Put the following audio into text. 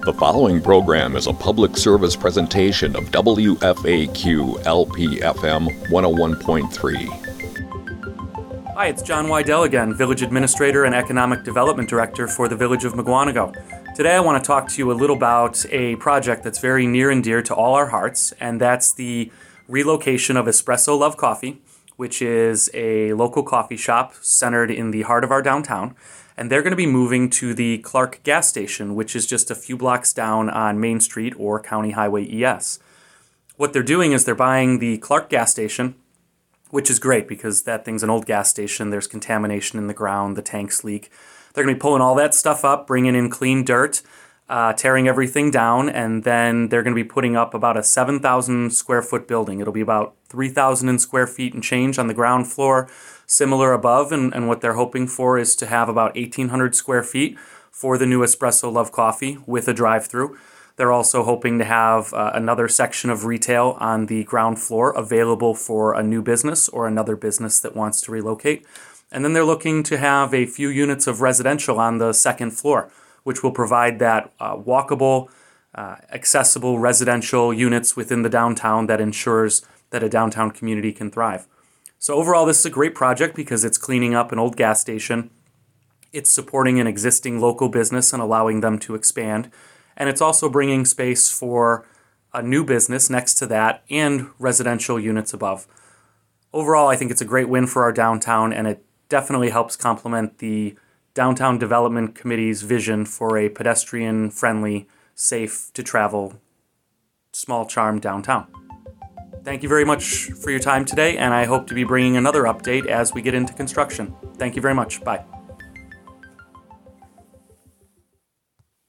The following program is a public service presentation of WFAQ LPFM 101.3. Hi, it's John Wydell again, Village Administrator and Economic Development Director for the Village of Mukwonago. Today I want to talk to you a little about a project that's very near and dear to all our hearts, and that's the relocation of Espresso Love Coffee, which is a local coffee shop centered in the heart of our downtown. And they're going to be moving to the Clark gas station, which is just a few blocks down on Main Street or County Highway ES. What they're doing is they're buying the Clark gas station, which is great because that thing's an old gas station. There's contamination in the ground, the tanks leak. They're going to be pulling all that stuff up, bringing in clean dirt, tearing everything down, and then they're going to be putting up about a 7,000 square foot building. It'll be about 3,000 square feet and change on the ground floor, similar above, and what they're hoping for is to have about 1,800 square feet for the new Espresso Love Coffee with a drive-through. They're also hoping to have another section of retail on the ground floor available for a new business or another business that wants to relocate. And then they're looking to have a few units of residential on the second floor, which will provide that walkable, accessible residential units within the downtown that ensures that a downtown community can thrive. So overall, this is a great project because it's cleaning up an old gas station, it's supporting an existing local business and allowing them to expand, and it's also bringing space for a new business next to that and residential units above. Overall, I think it's a great win for our downtown, and it definitely helps complement the Downtown Development Committee's vision for a pedestrian-friendly, safe-to-travel, small charm downtown. Thank you very much for your time today, and I hope to be bringing another update as we get into construction. Thank you very much. Bye.